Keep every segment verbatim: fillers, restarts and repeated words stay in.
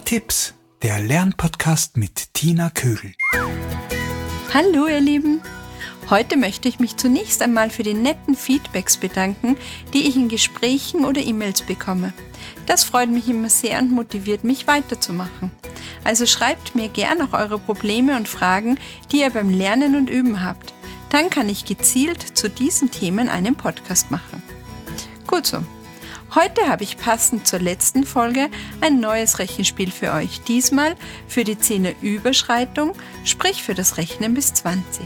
Tipps, der Lernpodcast mit Tina Kögel. Hallo ihr Lieben! Heute möchte ich mich zunächst einmal für die netten Feedbacks bedanken, die ich in Gesprächen oder E-Mails bekomme. Das freut mich immer sehr und motiviert mich weiterzumachen. Also schreibt mir gern auch eure Probleme und Fragen, die ihr beim Lernen und Üben habt. Dann kann ich gezielt zu diesen Themen einen Podcast machen. Gut so. Heute habe ich passend zur letzten Folge ein neues Rechenspiel für euch. Diesmal für die Zehnerüberschreitung, sprich für das Rechnen bis zwanzig.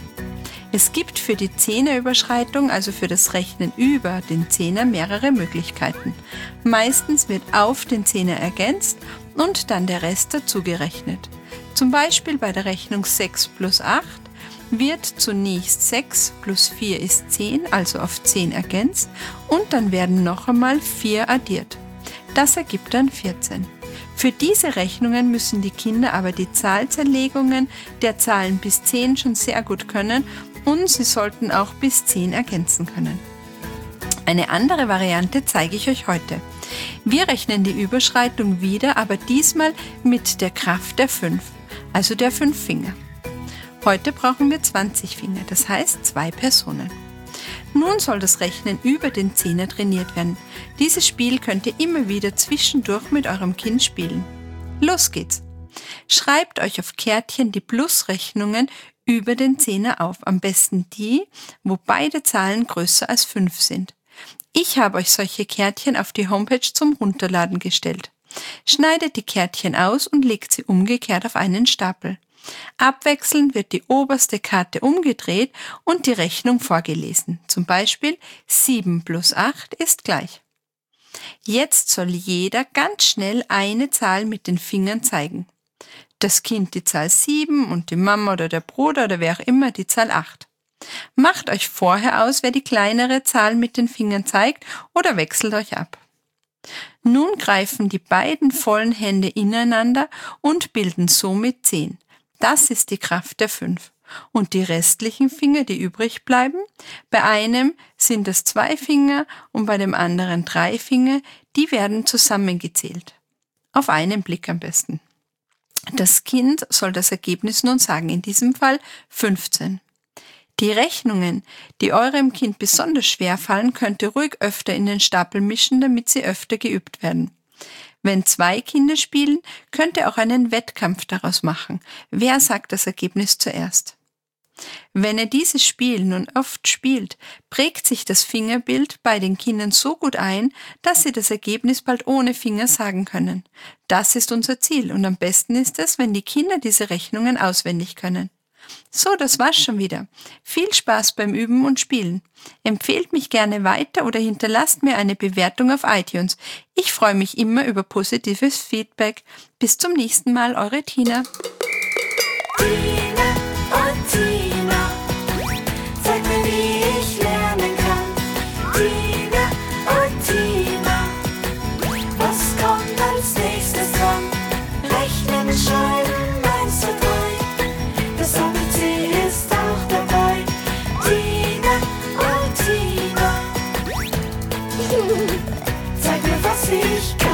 Es gibt für die Zehnerüberschreitung, also für das Rechnen über den Zehner, mehrere Möglichkeiten. Meistens wird auf den Zehner ergänzt und dann der Rest dazu gerechnet. Zum Beispiel bei der Rechnung sechs plus acht wird zunächst sechs plus vier ist zehn, also auf zehn ergänzt, und dann werden noch einmal vier addiert. Das ergibt dann vierzehn. Für diese Rechnungen müssen die Kinder aber die Zahlzerlegungen der Zahlen bis zehn schon sehr gut können und sie sollten auch bis zehn ergänzen können. Eine andere Variante zeige ich euch heute. Wir rechnen die Überschreitung wieder, aber diesmal mit der Kraft der fünf, also der fünf Finger. Heute brauchen wir zwanzig Finger, das heißt zwei Personen. Nun soll das Rechnen über den Zehner trainiert werden. Dieses Spiel könnt ihr immer wieder zwischendurch mit eurem Kind spielen. Los geht's! Schreibt euch auf Kärtchen die Plusrechnungen über den Zehner auf, am besten die, wo beide Zahlen größer als fünf sind. Ich habe euch solche Kärtchen auf die Homepage zum Runterladen gestellt. Schneidet die Kärtchen aus und legt sie umgekehrt auf einen Stapel. Abwechselnd wird die oberste Karte umgedreht und die Rechnung vorgelesen. Zum Beispiel sieben plus acht ist gleich. Jetzt soll jeder ganz schnell eine Zahl mit den Fingern zeigen. Das Kind die Zahl sieben und die Mama oder der Bruder oder wer auch immer die Zahl acht. Macht euch vorher aus, wer die kleinere Zahl mit den Fingern zeigt oder wechselt euch ab. Nun greifen die beiden vollen Hände ineinander und bilden somit zehn. Das ist die Kraft der fünf. Und die restlichen Finger, die übrig bleiben, bei einem sind es zwei Finger und bei dem anderen drei Finger, die werden zusammengezählt. Auf einen Blick am besten. Das Kind soll das Ergebnis nun sagen, in diesem Fall fünfzehn. Die Rechnungen, die eurem Kind besonders schwer fallen, könnt ihr ruhig öfter in den Stapel mischen, damit sie öfter geübt werden. Wenn zwei Kinder spielen, könnt ihr auch einen Wettkampf daraus machen. Wer sagt das Ergebnis zuerst? Wenn ihr dieses Spiel nun oft spielt, prägt sich das Fingerbild bei den Kindern so gut ein, dass sie das Ergebnis bald ohne Finger sagen können. Das ist unser Ziel und am besten ist es, wenn die Kinder diese Rechnungen auswendig können. So, das war's schon wieder. Viel Spaß beim Üben und Spielen. Empfehlt mich gerne weiter oder hinterlasst mir eine Bewertung auf iTunes. Ich freue mich immer über positives Feedback. Bis zum nächsten Mal, eure Tina. Tina und Tina, zeig mir, wie ich lernen kann. Tina und Tina, was kommt als nächstes dran? Rechnen, schreiben, eins, zwei, drei. Das A B C ist auch dabei. Tina und Tina, zeig mir, was ich kann.